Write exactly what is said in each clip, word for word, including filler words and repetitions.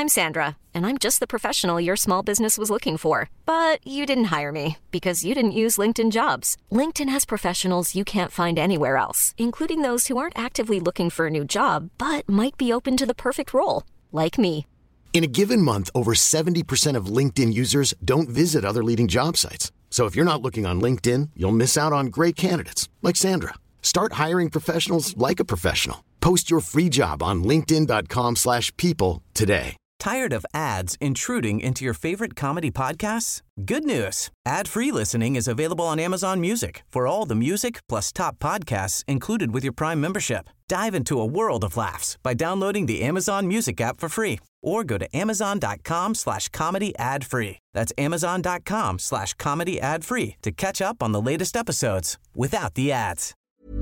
I'm Sandra, and I'm just the professional your small business was looking for. But you didn't hire me because you didn't use LinkedIn Jobs. LinkedIn has professionals you can't find anywhere else, including those who aren't actively looking for a new job, but might be open to the perfect role, like me. In a given month, over seventy percent of LinkedIn users don't visit other leading job sites. So if you're not looking on LinkedIn, you'll miss out on great candidates like Sandra. Start hiring professionals like a professional. Post your free job on linkedin dot com slash people today. Tired of ads intruding into your favorite comedy podcasts? Good news. Ad-free listening is available on Amazon Music for all the music plus top podcasts included with your Prime membership. Dive into a world of laughs by downloading the Amazon Music app for free or go to amazon dot com slash comedy ad free. That's amazon dot com slash comedy ad free to catch up on the latest episodes without the ads.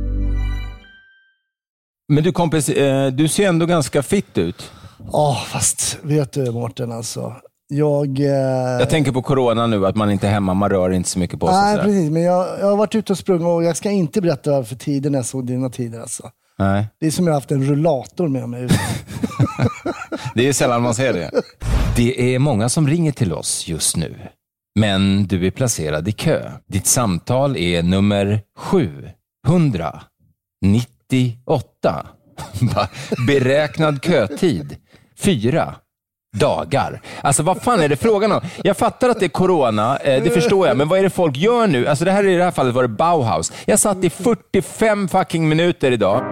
Men du kompis, du ser ändå ganska fit ut. Ja, oh, fast vet du Mårten alltså. Jag, eh... jag tänker på corona nu, att man inte är hemma, man rör inte så mycket på sig. Nej, precis. Men jag, jag har varit ute och sprungit och jag ska inte berätta för tiden när jag såg dina tider alltså. Nej. Det är som jag har haft en rullator med mig ut. Det är sällan man ser det. Det är många som ringer till oss just nu. Men du är placerad i kö. Ditt samtal är nummer sjuhundranittioåtta. Beräknad kötid fyra dagar. Alltså vad fan är det frågan om? Jag fattar att det är corona, det förstår jag, men vad är det folk gör nu? Alltså det här i det här fallet var det Bauhaus. Jag satt i fyrtiofem fucking minuter idag.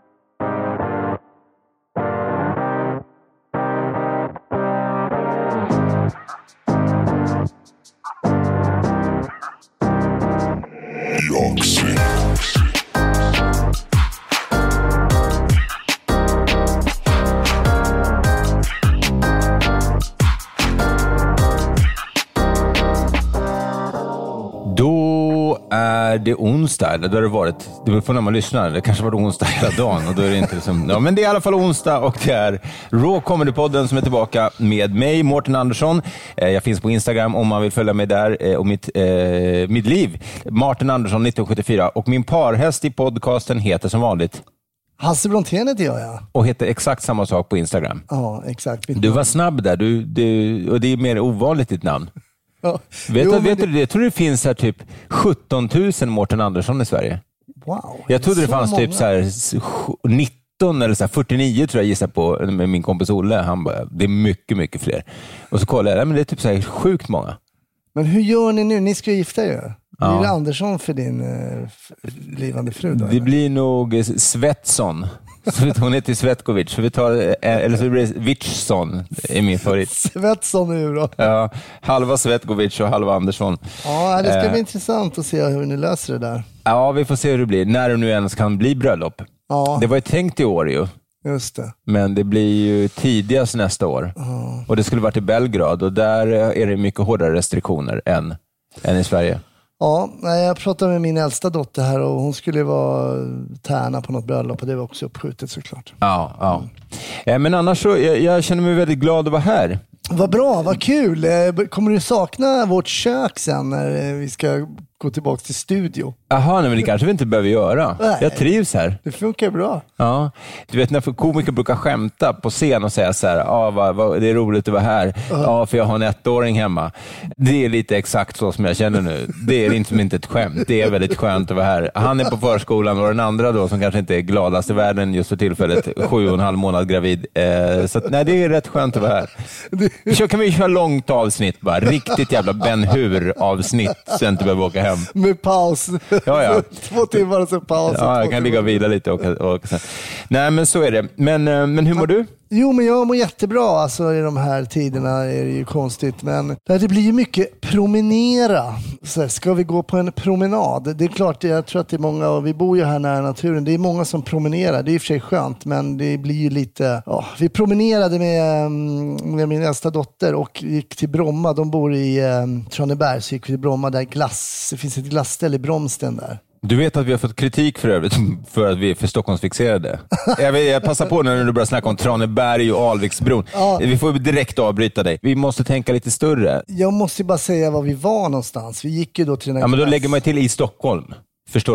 Är det onsdag? Eller då har det varit, det beror på när man lyssnar. Det kanske var det onsdag hela dagen. Och då är det inte liksom, ja, men det är i alla fall onsdag och det är Raw Comedy-podden som är tillbaka med mig, Mårten Andersson. Jag finns på Instagram om man vill följa mig där. Och mitt, eh, mitt liv, Martin Andersson nittonhundrasjuttiofyra. Och min parhäst i podcasten heter som vanligt Hasse Brontén heter jag, ja. Och heter exakt samma sak på Instagram. Ja, exakt. Du var snabb där. Du, du, och det är mer ovanligt ditt namn. Ja. Vet, Jo, du, vet det... du, jag tror det finns här typ sjutton tusen Mårten Andersson i Sverige. Wow. Jag trodde det, det fanns många. typ så här nitton eller så här fyrtionio tror jag gissar på med min kompis Olle. Han bara, det är mycket, mycket fler. Och så kollade jag, men det är typ så här sjukt många. Men hur gör ni nu? Ni ska gifta er. Ja. Blir det Andersson för din uh, blivande fru då? Det eller? blir nog Svetsson. Så hon heter Svetkovic, så vi tar, eller så blir det Witsson är min favorit. Svetsson nu då. Ja, halva Svetkovic och halva Andersson. Ja, det ska eh. bli intressant att se hur ni löser det där. Ja, vi får se hur det blir. När det nu ens kan bli bröllop. Ja. Det var ju tänkt i år ju. Just det. Men det blir ju tidigast nästa år. Ja. Och det skulle varit i Belgrad och där är det mycket hårdare restriktioner än, än i Sverige. Ja, jag pratade med min äldsta dotter här och hon skulle vara tärna på något bröllop och det var också uppskjutet såklart. Ja, ja. Mm. Men annars så, jag, jag känner mig väldigt glad att vara här. Vad bra, vad kul. Kommer du sakna vårt kök sen när vi ska gå tillbaka till studio? Jaha, men det kanske vi inte behöver göra. Nej. Jag trivs här. Det funkar bra. Ja, du vet när komiker brukar skämta på scen och säga så här, ah, vad, vad, det är roligt att vara här. Ja, uh-huh. ah, för jag har en ettåring hemma. Det är lite exakt så som jag känner nu. Det är inte, inte ett skämt. Det är väldigt skönt att vara här. Han är på förskolan och den andra då som kanske inte är gladast i världen just för tillfället, sju och en halv månad gravid. Eh, så att, nej, det är rätt skönt att vara här. Så kan vi köra långt avsnitt bara. Riktigt jävla Ben Hur-avsnitt så jag inte behöver åka hem. Med paus. Ja, ja. Två timmar och så paus. Ja, jag kan ligga och vila lite. Och, och, och, nej, men så är det. Men, men hur mår du? Jo, men jag mår jättebra. Alltså, i de här tiderna är det ju konstigt. Men det blir ju mycket promenera. Så här, ska vi gå på en promenad? Det är klart, jag tror att det är många, och vi bor ju här nära naturen. Det är många som promenerar. Det är i och för sig skönt, men det blir ju lite... Ja, vi promenerade med, med min äldsta dotter och gick till Bromma. De bor i um, Traneberg, så gick vi till Bromma. Där glass, det finns ett glassställe i Bromsten där. Du vet att vi har fått kritik för övrigt för att vi är för Stockholmsfixerade. Jag, vill, jag passar på när du börjar snacka om Traneberg och Alviksbron. Ja. Vi får direkt avbryta dig. Vi måste tänka lite större. Jag måste bara säga var vi var någonstans. Vi gick ju då till den här Ja, men då glass. lägger man till i Stockholm. Förstår du?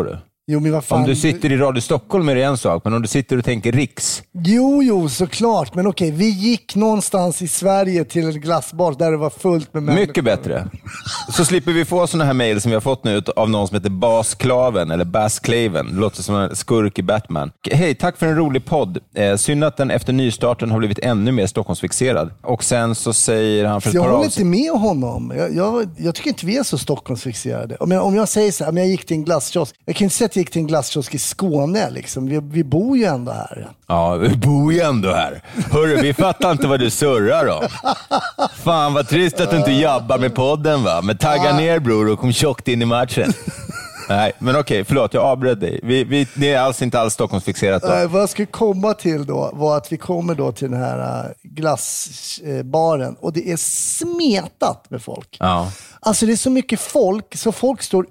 Jo, men vad fan... Om du sitter i Radio Stockholm är det en sak, men om du sitter och tänker riks. Jo, jo, såklart. Men okej, vi gick någonstans i Sverige till en glassbar där det var fullt med människor. Mycket bättre. Så slipper vi få såna här mejl som vi har fått nu av någon som heter Basklaven eller Basklaven. Det låter som en skurk i Batman. Hej, tack för en rolig podd. Eh, synd att den efter nystarten har blivit ännu mer Stockholmsfixerad. Och sen så säger han för ett jag par håller avs- inte med honom. Jag, jag, jag tycker inte vi är så Stockholmsfixerade. Om jag, om jag säger så här, om jag gick till en glasskiosk. Jag kan inte säga att jag gick till en glasskiosk i Skåne. Liksom. Vi, vi bor ju ändå här. Ja, vi bor ju ändå här. Hörru, vi fattar inte vad du surrar om. Fan, vad trist att du inte jobbar med podden, va? Men tagga ner, bror, och kom tjockt in i matchen. Nej, men okej, förlåt, jag avbröt dig. Vi, vi, det är alls inte alls Stockholmsfixerat då. Äh, vad jag skulle komma till då var att vi kommer då till den här äh, glassbaren och det är smetat med folk. Ja. Alltså det är så mycket folk så folk står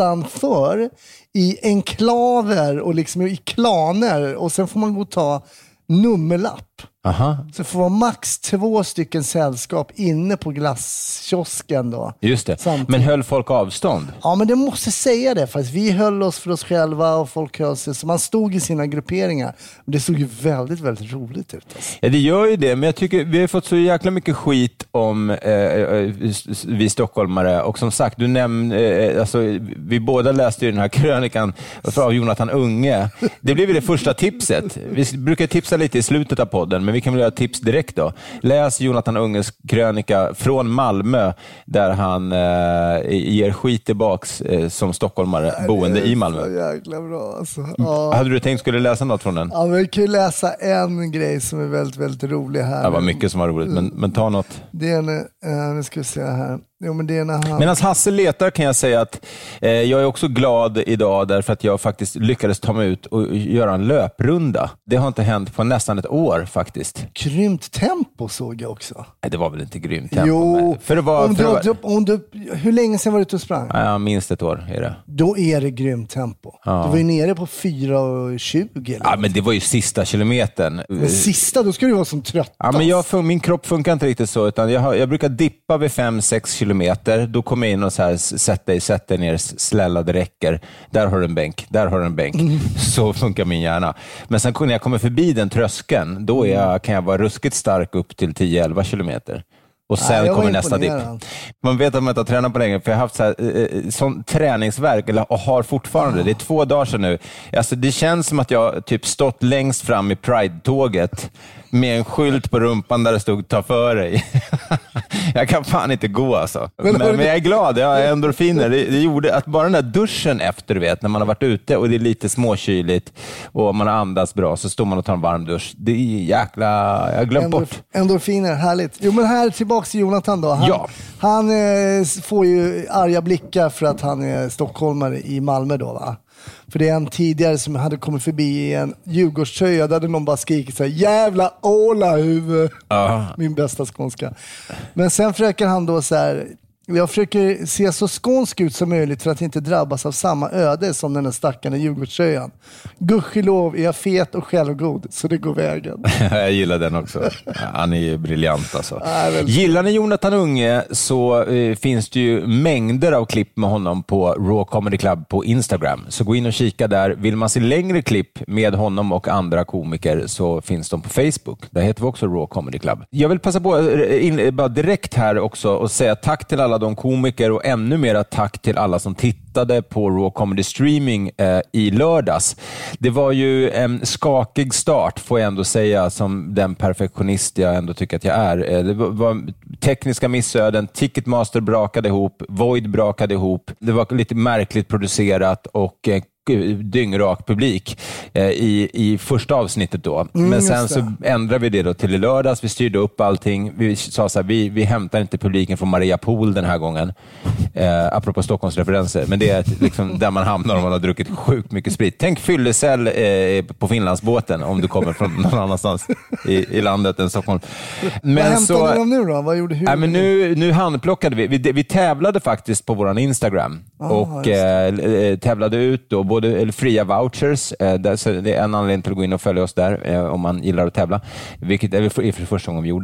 utanför i enklaver och liksom i klaner och sen får man gå och ta nummerlapp. Aha. Så det får vara max två stycken sällskap inne på glasskiosken då. Just det. Samtidigt. Men höll folk avstånd? Ja, men det måste säga det. För att vi höll oss för oss själva och folk höll sig. Så man stod i sina grupperingar. Men det såg ju väldigt, väldigt roligt ut. Alltså. Ja, det gör ju det. Men jag tycker vi har fått så jäkla mycket skit om eh, vi stockholmare. Och som sagt, du nämnde, eh, alltså, vi båda läste ju den här krönikan av Jonathan Unge. Det blev det första tipset. Vi brukar tipsa lite i slutet av podden. Men vi kan väl göra tips direkt då. Läs Jonathan Unges krönika från Malmö där han eh, ger skit tillbaks eh, som stockholmare boende i Malmö. Det är så jäkla bra alltså. Ja. Hade du tänkt skulle läsa något från den? Ja, men vi kan ju läsa en grej som är väldigt, väldigt rolig här. Det var mycket som var roligt, men, men ta något. Det är en, uh, nu ska vi se här. Jo, men det är när han... Medan Hasse letar kan jag säga att eh, jag är också glad idag därför att jag faktiskt lyckades ta mig ut och göra en löprunda. Det har inte hänt på nästan ett år faktiskt. Grymt tempo såg jag också. Nej, det var väl inte grymt tempo. Jo, för det var, om för du, det var... om du, hur länge sedan var du ute och sprang? Ja, minst ett år är det. Då är det grymt tempo. Ja. Du var ju nere på fyra tjugo. Ja, men det var ju sista kilometern. Men sista, då ska du vara som trött. Ja, men jag, min kropp funkar inte riktigt så, utan jag, har, jag brukar dippa vid fem sex kilometer. Då kommer jag in och så här, sätt dig, sätt dig ner, slälla, det räcker. Där har du en bänk, där har du en bänk. Mm. Så funkar min hjärna. Men sen när jag kommer förbi den tröskeln, då är jag, kan jag vara ruskigt stark upp till tio elva kilometer. Och sen Nej, kommer nästa dipp. Man vet att man inte har tränat på länge, för jag har haft så här, eh, sån träningsverk, eller och har fortfarande. Oh. Det är två dagar sedan nu. Alltså, det känns som att jag typ stått längst fram i Pride-tåget med en skylt på rumpan där det stod ta för dig. Jag kan fan inte gå alltså. Men, men, men jag är glad, jag har endorfiner. Det, det gjorde att bara den där duschen efter, du vet, när man har varit ute och det är lite småkyligt och man har andats bra, så står man och tar en varm dusch. Det är jäkla, jag har glömt Endorf- bort. Endorfiner, härligt. Jo, men här tillbaka till Jonathan då. Han, ja. han eh, får ju arga blickar för att han är stockholmare i Malmö då, va? För det är en tidigare som hade kommit förbi i en Djurgårdströja där någon bara skriker så här, jävla ålahuvud. Uh. Min bästa skånska. Men sen försöker han då så här, jag försöker se så skånsk ut som möjligt för att inte drabbas av samma öde som den här stackaren i Djurgårdströjan. Gudskelov är jag fet och självgod, så det går vägen. Jag gillar den också. Han är ju briljant alltså. Gillar ni Jonathan Unge så eh, finns det ju mängder av klipp med honom på Raw Comedy Club på Instagram. Så gå in och kika där. Vill man se längre klipp med honom och andra komiker så finns de på Facebook. Där heter vi också Raw Comedy Club. Jag vill passa på in, bara direkt här också och säga tack till alla de komiker och ännu mer tack till alla som tittade på Raw Comedy Streaming eh, i lördags. Det var ju en skakig start, får jag ändå säga, som den perfektionist jag ändå tycker att jag är. Eh, det var, var tekniska missöden, Ticketmaster brakade ihop, Void brakade ihop. Det var lite märkligt producerat och eh, dyngrak publik eh, i, i första avsnittet då. Mm, men sen så ändrade vi det då till i lördags. Vi styrde upp allting. Vi sa så här, vi, vi hämtar inte publiken från Maria Pool den här gången. Eh, apropå Stockholms referenser. Men det är liksom där man hamnar om man har druckit sjukt mycket sprit. Tänk fyllecell eh, på Finlandsbåten om du kommer från någon annanstans i, i landet än Stockholm. Men vad hämtade de nu då? Vad gjorde hur? Nej, men nu, nu handplockade vi. vi. Vi tävlade faktiskt på våran Instagram. Ah, och eh, tävlade ut då både eller fria vouchers, eh, där, så det är en anledning till att gå in och följa oss där eh, om man gillar att tävla, vilket är för, för första gången vi gjorde.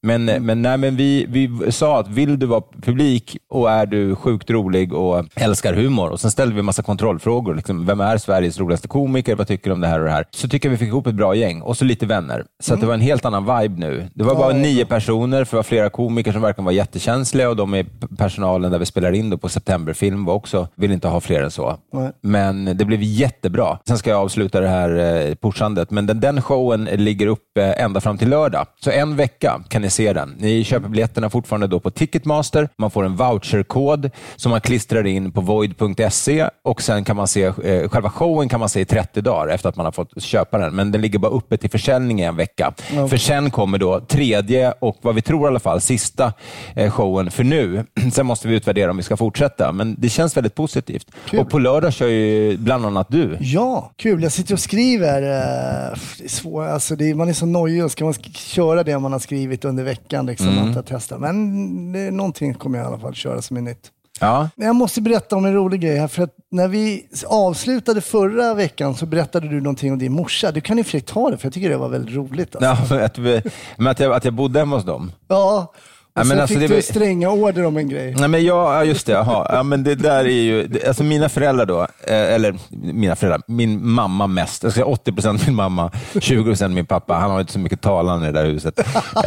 Men, mm. men, nej, men vi, vi sa att vill du vara publik och är du sjukt rolig och älskar humor, och sen ställde vi en massa kontrollfrågor. Liksom, vem är Sveriges roligaste komiker? Vad tycker du om det här och det här? Så tycker jag vi fick ihop ett bra gäng. Och så lite vänner. Så mm. att det var en helt annan vibe nu. Det var bara ja, nio personer, för det var flera komiker som verkligen var jättekänsliga, och de är personalen där vi spelar in då på Septemberfilm var också, vill inte ha fler än så. Nej. Men det blev jättebra. Sen ska jag avsluta det här eh, pushandet, men den, den showen ligger upp eh, ända fram till lördag. Så en vecka kan ni se den. Ni köper biljetterna fortfarande då på Ticketmaster. Man får en voucherkod som man klistrar in på void punkt se, och sen kan man se eh, själva showen kan man se i trettio dagar efter att man har fått köpa den, men den ligger bara uppe till försäljning i en vecka. Okay. För sen kommer då tredje och vad vi tror i alla fall sista eh, showen för nu. Sen måste vi utvärdera om vi ska fortsätta, men det känns väldigt positivt. Kul. Och på lördag kör ju bland annat du. Ja, kul. Jag sitter och skriver. Eh, det är svårt. Alltså det är, man är så nojig. Ska man köra det man har skrivit under veckan liksom, mm. att testa. Men det är någonting kommer jag i alla fall köra som är nytt. Ja. Jag måste berätta om en rolig grej här, för att när vi avslutade förra veckan så berättade du någonting om din morsa. Du kan ju fräckt ta det, för jag tycker det var väldigt roligt. Alltså. Ja, att, vi, men att, jag, att jag bodde hemma hos dem. Ja. Och ja, men alltså fick det, du stränga order om en grej. Nej, men ja, just det. Jaha. Ja, men det där är ju... Alltså mina föräldrar då, eller mina föräldrar, min mamma mest. Jag ska säga åttio procent min mamma, tjugo procent min pappa. Han har inte så mycket talan i det där huset.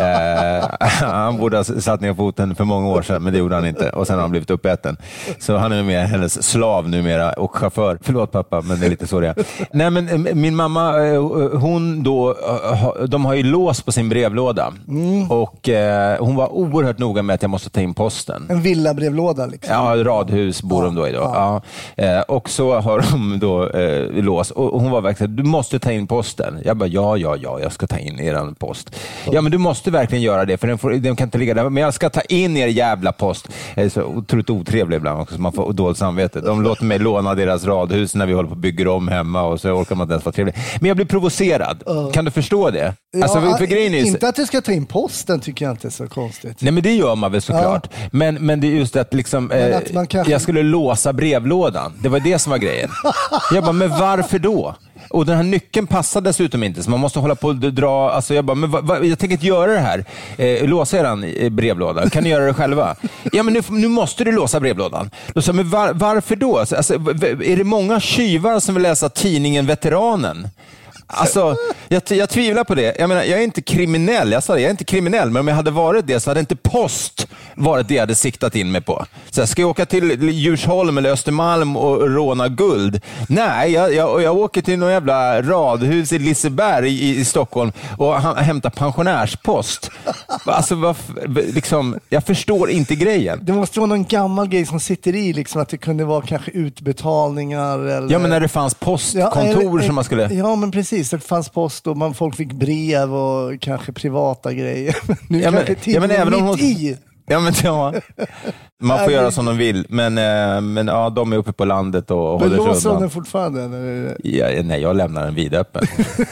eh, han borde ha satt ner foten för många år sedan, men det gjorde han inte. Och sen har han blivit uppäten. Så han är mer hennes slav numera och chaufför. Förlåt pappa, men det är lite så det är. Nej, men min mamma, hon då, de har ju lås på sin brevlåda. Mm. Och hon var oerhört oerhört noga med att jag måste ta in posten. En villabrevlåda liksom. Ja, radhus bor ja, de då i då. Ja. Ja. Eh, och så har de då eh, lås. Och, och hon var verkligen, du måste ta in posten. Jag bara, ja, ja, ja, jag ska ta in er post. Ja, ja men du måste verkligen göra det, för den, får, den kan inte ligga där. Men jag ska ta in er jävla post. Det är så otroligt otrevligt ibland också, så man får dåligt samvete. De låter mig låna deras radhus när vi håller på att bygga om hemma, och så orkar man inte ens vara trevlig. Men jag blir provocerad. Uh. Kan du förstå det? Ja, alltså, för, för grejen är, inte att du ska ta in posten tycker jag inte är så konstigt. Nej, men det gör man väl såklart. Ja. Men, men det är just att, liksom, eh, att man kanske... jag skulle låsa brevlådan. Det var det som var grejen. Jag bara, men varför då? Och den här nyckeln passar dessutom inte, så man måste hålla på och dra. Alltså jag bara, men va, va, jag tänker inte göra det här. Eh, låsa er brevlåda. Kan ni göra det själva? Ja, men nu, nu måste du låsa brevlådan. Då sa, men var, varför då? Alltså, är det många tjuvar som vill läsa tidningen Veteranen? Alltså, jag, jag tvivlar på det. Jag menar, jag är inte kriminell. Jag sa det, jag är inte kriminell, men om jag hade varit det så hade inte post varit det jag hade siktat in mig på. Så jag ska jag åka till Djursholm eller Östermalm och råna guld? Nej, jag, jag, jag åker till någon jävla radhus i Liseberg i, i Stockholm och hämtar pensionärspost. Alltså, vad, liksom, jag förstår inte grejen. Det måste vara någon gammal grej som sitter i, liksom, att det kunde vara kanske utbetalningar eller... Ja, men när det fanns postkontor ja, som man skulle... Ja, men precis. Det fanns post och man, folk fick brev och kanske privata grejer. Nu ja, men, ja, men även om hon... i. Ja, men ja. Man får göra som de vill, men, men ja, de är uppe på landet och håller sig undan. Men låser den fortfarande? Eller? Ja, nej, jag lämnar den vidöppen.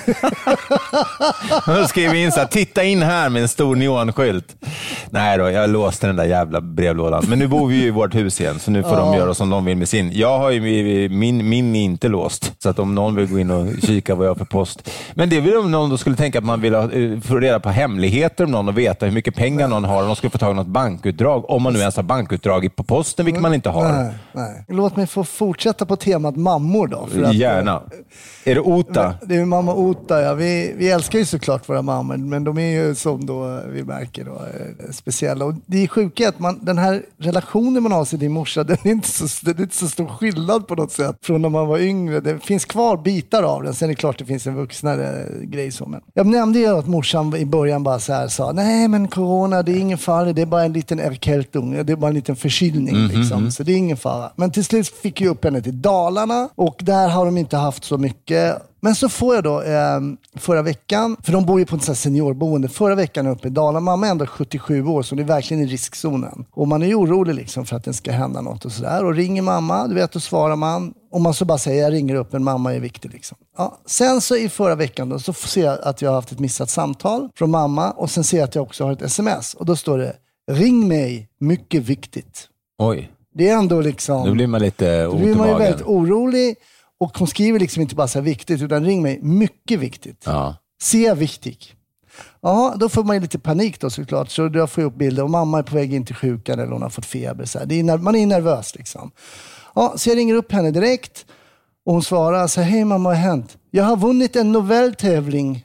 Jag skrev in så här, titta in här med en stor neonskylt. Nej då, jag låste den där jävla brevlådan. Men nu bor vi ju i vårt hus igen, så nu får ja. de göra som de vill med sin. Jag har ju, min, min är inte låst, så att om någon vill gå in och kika vad jag har för post. Men det är väl om någon då skulle tänka att man vill ha, få reda på hemligheter om någon och veta hur mycket pengar någon har, och de skulle få tag i något bankutdrag, om man nu ens har bankutdrag på posten, vilket man inte har. Nej, nej. Låt mig få fortsätta på temat mammor då. För att, gärna. Är det Ota? Det är mamma Ota, ja. Vi, vi älskar ju såklart våra mammor, men de är ju som då vi märker då, speciella. Och det är sjukt att man, den här relationen man har till din morsa, den är, inte så, det är inte så stor skillnad på något sätt från när man var yngre. Det finns kvar bitar av den, sen är det klart det finns en vuxnare grej så. Men jag nämnde ju att morsan i början bara så här sa, nej men corona, det är ingen fara, det är bara en liten erkältung, det är bara en liten förkylning mm-hmm. liksom, så det är ingen fara. Men till slut fick jag upp henne till Dalarna, och där har de inte haft så mycket. Men så får jag då eh, förra veckan, för de bor ju på en sån här seniorboende, förra veckan uppe i Dalarna. Mamma är ändå sjuttiosju år, så det är verkligen i riskzonen. Och man är ju orolig liksom för att det ska hända något och sådär. Och ringer mamma, du vet, och svarar man. Och man så bara säger, jag ringer upp, en mamma är viktig liksom. Ja. Sen så i förra veckan då, så ser jag att jag har haft ett missat samtal från mamma. Och sen ser jag att jag också har ett sms. Och då står det, ring mig, mycket viktigt. Oj. Det är ändå liksom... Nu blir man lite Då blir man ju väldigt orolig. Och hon skriver liksom inte bara så här viktigt, utan ring mig, mycket viktigt. Ja. Se viktig. Ja, då får man ju lite panik då såklart. Så då får jag upp bilder och mamma är på väg in till sjukan eller hon har fått feber. Så här. Det är, man är nervös liksom. Ja, så jag ringer upp henne direkt och hon svarar så här, hej mamma, vad har hänt? Jag har vunnit en novelltävling.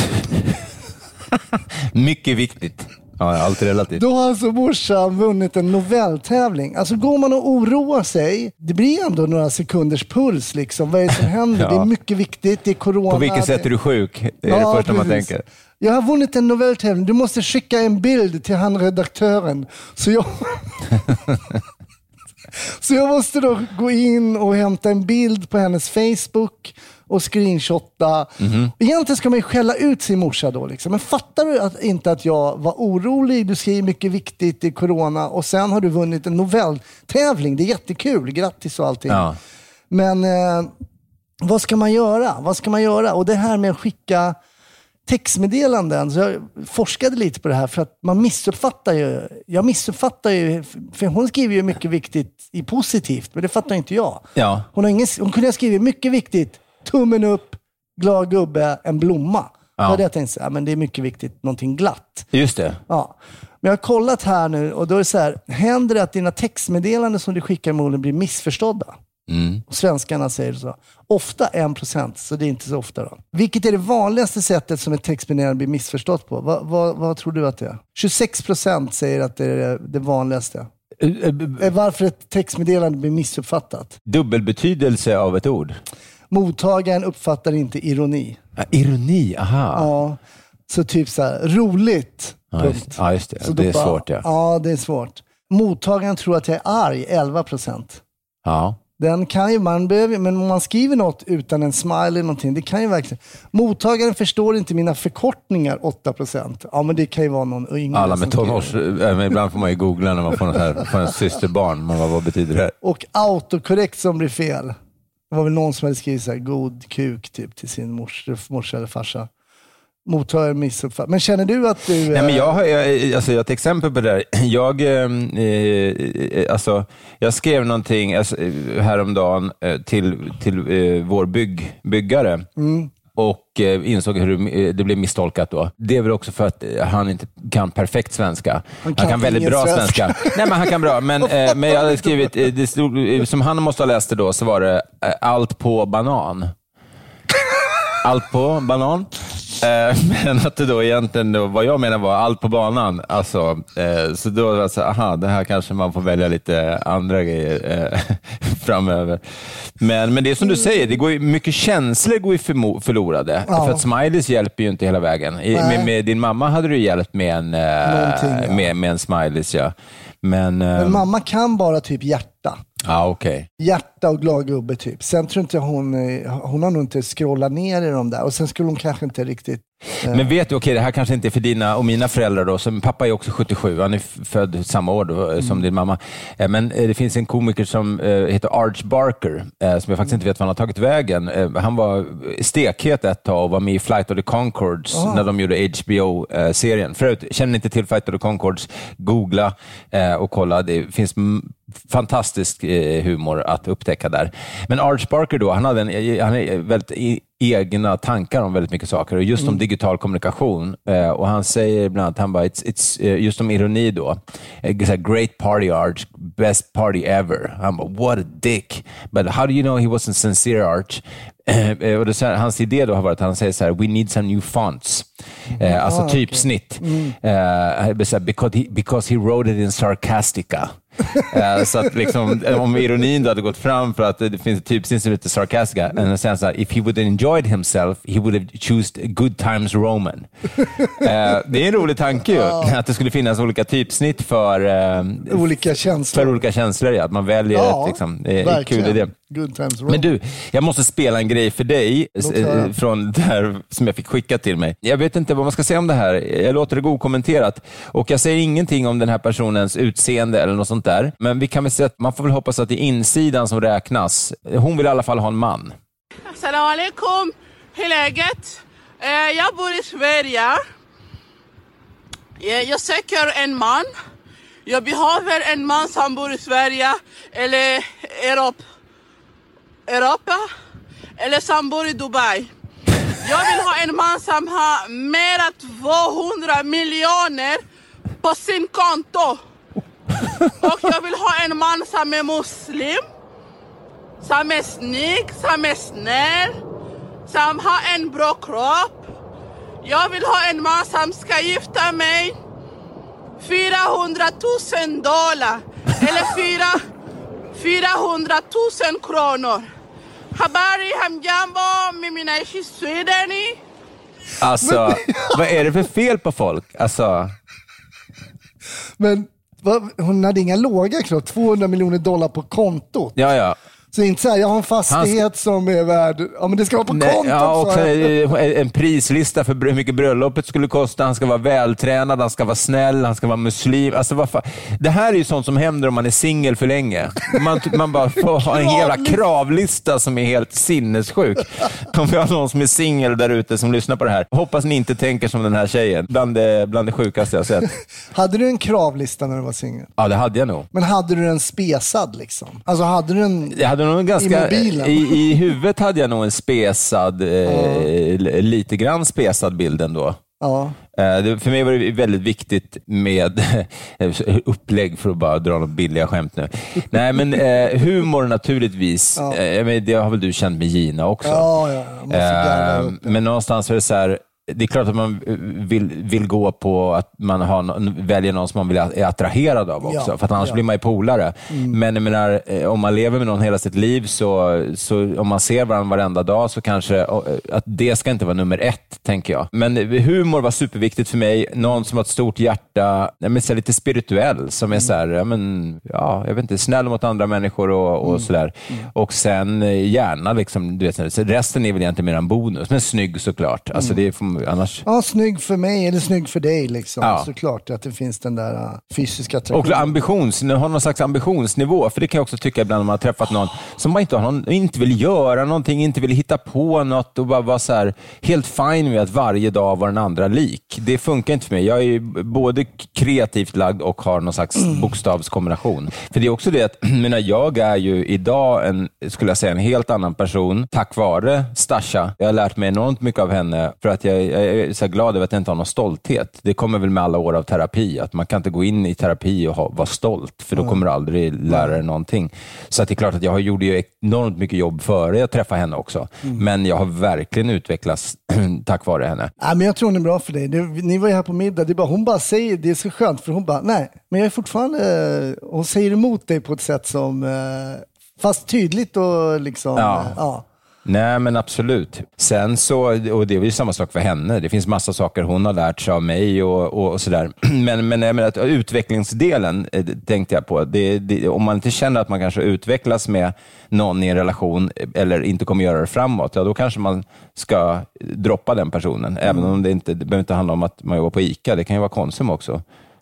Mycket viktigt. Ja, allt är relativt. Då har alltså morsan vunnit en novelltävling. Alltså går man och oroar sig, det blir ändå några sekunders puls liksom. Vad är det som händer? Ja. Det är mycket viktigt, det är corona. På vilket sätt är du sjuk? Det är ja, det första precis. Man tänker. Jag har vunnit en novelltävling. Du måste skicka en bild till han redaktören. Så jag... Så jag måste då gå in och hämta en bild på hennes Facebook och screenshotta. Mm-hmm. Egentligen ska man ju skälla ut sin morsa då. Liksom. Men fattar du att, inte att jag var orolig? Du skriver mycket viktigt i corona och sen har du vunnit en novelltävling. Det är jättekul. Grattis och allting. Ja. Men eh, vad ska man göra? Vad ska man göra? Och det här med att skicka textmeddelanden, så jag forskade lite på det här för att man missuppfattar ju, jag missuppfattar ju, för hon skriver ju mycket viktigt i positivt, men det fattar inte jag. Ja. Hon, har ingen, hon kunde ha skrivit mycket viktigt, tummen upp, glad gubbe, en blomma. Ja. Då hade jag tänkt så här, men det är mycket viktigt, någonting glatt. Just det. Ja. Men jag har kollat här nu och då är det så här, händer det att dina textmeddelanden som du skickar i målen blir missförstådda? Mm. Svenskarna säger så. Ofta en procent, så det är inte så ofta då. Vilket är det vanligaste sättet som ett textmeddelande blir missförstått på? Va, va, vad tror du att det är? tjugosex procent säger att det är det vanligaste. Varför ett textmeddelande blir missuppfattat? Dubbelbetydelse av ett ord. Mottagaren uppfattar inte ironi. Ja, ironi, aha. Ja, så typ så här, roligt. Ja, just, ja, just det. Så det är bara, svårt, ja. Ja, det är svårt. Mottagaren tror att jag är arg, elva procent. Ja. Den kan ju, man behöver, men om man skriver något utan en smile eller någonting, det kan ju verkligen. Mottagaren förstår inte mina förkortningar, åtta procent. Ja, men det kan ju vara någon yngre. Alla med tonårs, äh, ibland får man ju googla när man får något här, får en systerbarn. Man, vad, vad betyder det? Och autokorrekt som blir fel. Det var väl någon som hade skrivit så här, god kuk typ till sin mors, morsa eller farsa. Mottagare missuppfatt. Men känner du att du... Nej, men jag har jag, alltså, jag har ett exempel på det där. Jag, eh, alltså, jag skrev någonting alltså, häromdagen eh, till, till eh, vår bygg, byggare. Mm. Och eh, insåg hur det blev misstolkat då. Det är väl också för att han inte kan perfekt svenska. Han kan, han kan väldigt bra svenska. svenska. Nej, men han kan bra. Men, eh, men jag hade skrivit, eh, det stod, som han måste ha läst det då, så var det eh, allt på banan. Allt på banan. Men att det då egentligen, då, vad jag menar var allt på banan. Alltså, eh, så då var det så, aha, det här kanske man får välja lite andra grejer eh, framöver. Men, men det är som du säger, det går ju, mycket känslor går ju förmo- förlorade. Ja. För att smileys hjälper ju inte hela vägen. I, med, med din mamma hade du hjälpt med en, eh, ja. med, med en smileys, ja. Men, eh, men mamma kan bara typ hjärta. Ja, okej. Okay. Hjärta och glad gubbe typ. Sen tror inte hon, hon har nog inte scrollat ner i de där. Och sen skulle hon kanske inte riktigt... Eh. Men vet du, okej, okay, det här kanske inte är för dina och mina föräldrar då. Så min pappa är också sjuttiosju, han är född samma år då, mm. som din mamma. Eh, men eh, det finns en komiker som eh, heter Arch Barker, eh, som jag faktiskt inte vet vad han har tagit vägen. Eh, han var stekhet ett tag och var med i Flight of the Conchords oh. när de gjorde H B O-serien. Eh, Förut, känner ni inte till Flight of the Conchords, googla eh, och kolla. Det finns m- fantastisk eh, humor att upptäcka där. Men Arch Barker då, han hade en, han är väldigt i, egna tankar om väldigt mycket saker och just mm. om digital kommunikation. Eh, och han säger bland annat, han bara, it's, it's, uh, just om ironi då, uh, great party Arch, best party ever. Han bara, what a dick. But how do you know he wasn't sincere, Arch? Eh, och det, så här, hans idé då har varit att han säger så här, we need some new fonts. Eh, alltså ah, typsnitt. Okay. Mm. Eh, because, he, because he wrote it in sarcastica. uh, så att liksom, om ironin då hade gått fram för att det finns ett typsnitt som är lite sarcastica, mm. och sen så här, if he would have enjoyed himself he would have chosen good times Roman. uh, det är en rolig tanke ju, uh. att det skulle finnas olika typsnitt för uh, olika känslor, för olika känslor, ja, att man väljer uh, ett, liksom, det är en kul idé. Good times Roman. Men du, jag måste spela en grej för dig uh, från där som jag fick skicka till mig. Jag vet inte vad man ska säga om det här, jag låter det gå kommenterat och jag säger ingenting om den här personens utseende eller något sånt där. Men vi kan väl säga att man får väl hoppas att det är insidan som räknas. Hon vill i alla fall ha en man. Assalamu alaikum. Hur är läget? Jag bor i Sverige. Jag söker en man. Jag behöver en man som bor i Sverige eller Europa. Europa eller som bor i Dubai. Jag vill ha en man som har mer än tvåhundra miljoner på sin konto. Och jag vill ha en man som är muslim, som är snygg, som är snäll, som har en bra kropp. Jag vill ha en man som ska gifta mig fyrahundratusen dollar eller fyrahundratusen kronor. Habari hamjambo, mimi naishi Swedeni. Alltså, vad är det för fel på folk? Alltså... Men vad, hon hade inga låga krav, tvåhundra miljoner dollar på kontot. Ja, ja. Så inte så här, jag har en fastighet Hans... som är värd, ja men det ska vara på Nej, kontot. Ja, och en, en prislista för hur mycket bröllopet skulle kosta. Han ska vara vältränad, han ska vara snäll, han ska vara muslim. Alltså, vad fan? Det här är ju sånt som händer om man är singel för länge. Man, man bara får ha en jävla kravlista som är helt sinnessjuk. Om vi har någon som är singel där ute som lyssnar på det här. Hoppas ni inte tänker som den här tjejen. Bland det, bland det sjukaste jag sett. Hade du en kravlista när du var singel? Ja, det hade jag nog. Men hade du den spesad liksom? Alltså hade du en... Jag hade nog ganska... I, I huvudet hade jag nog en spesad, eh, ja. lite grann spesad bild ändå. Ja. Eh, för mig var det väldigt viktigt med upplägg för att bara dra något billiga skämt nu. Nej, men eh, humor naturligtvis. Ja. Eh, men det har väl du känt med Gina också. Ja, ja. Eh, men någonstans är det så här... Det är klart att man vill, vill gå på att man har, väljer någon som man vill är attraherad av också. Ja, för att annars ja. blir man ju polare. Mm. Men jag menar, om man lever med någon hela sitt liv så, så om man ser varandra varenda dag så kanske att det ska inte vara nummer ett, tänker jag. Men humor var superviktigt för mig. Någon som har ett stort hjärta, men så lite spirituell, som är mm. så här, ja, men, ja, jag vet inte, snäll mot andra människor och, och mm. sådär. Mm. Och sen gärna liksom, du vet, resten är väl egentligen mer en bonus. Men snygg såklart. Alltså mm. det är annars... Ja, snygg för mig eller snygg för dig liksom. Ja. Såklart att det finns den där uh, fysiska attraktionen. Och ambitions, har någon slags ambitionsnivå. För det kan jag också tycka ibland när man har träffat någon som bara inte, har någon, inte vill göra någonting, inte vill hitta på något och bara vara så här helt fine med att varje dag var den andra lik. Det funkar inte för mig. Jag är både kreativt lagd och har någon slags mm. bokstavskombination. För det är också det att menar, jag är ju idag en, skulle jag säga, en helt annan person tack vare Stasha. Jag har lärt mig enormt mycket av henne för att jag Jag är så glad över att jag inte har någon stolthet. Det kommer väl med alla år av terapi. Att man kan inte gå in i terapi och ha, vara stolt. För då mm. kommer du aldrig lära dig någonting. Så att det är klart att jag gjorde ju enormt mycket jobb före jag träffade henne också. Mm. Men jag har verkligen utvecklats tack vare henne. Ja, men jag tror hon är bra för dig. Det, ni var ju här på middag. Det är bara, hon bara säger, det är så skönt. För hon bara, nej. Men jag är fortfarande... Hon säger emot dig på ett sätt som... Fast tydligt och liksom... Ja. ja. Nej, men absolut. Sen så, och det är ju samma sak för henne. Det finns massa saker hon har lärt sig av mig och, och, och sådär. Men, men jag menar att utvecklingsdelen tänkte jag på. Det, det, om man inte känner att man kanske utvecklas med någon i en relation eller inte kommer göra det framåt, ja, då kanske man ska droppa den personen. Mm. Även om det inte det behöver inte handla om att man jobbar på ICA. Det kan ju vara Konsum också.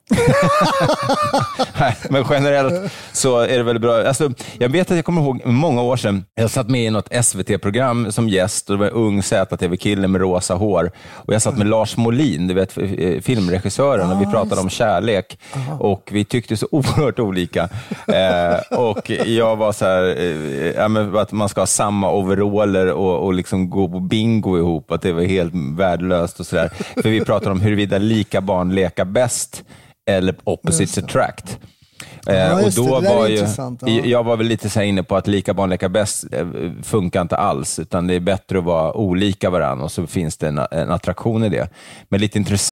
Nej, men generellt så är det väldigt bra. Alltså, jag vet att jag kommer ihåg många år sedan, jag satt med i något S V T-program som gäst och det var en ung Z T V-kille med rosa hår och jag satt med Lars Molin, du vet, filmregissören, och vi pratade om kärlek och vi tyckte så oerhört olika eh, och jag var så här eh, ja, men att man ska ha samma overaller och, och liksom gå på bingo ihop, att det var helt värdelöst och sådär, för vi pratade om huruvida lika barn leka bäst eller opposites attract. Ja, eh, och då det, var ju, ja. jag var väl lite så här inne på att lika barn leka bäst eh, funkar inte alls, utan det är bättre att vara olika varandra och så finns det en, en attraktion i det. Men lite intressant.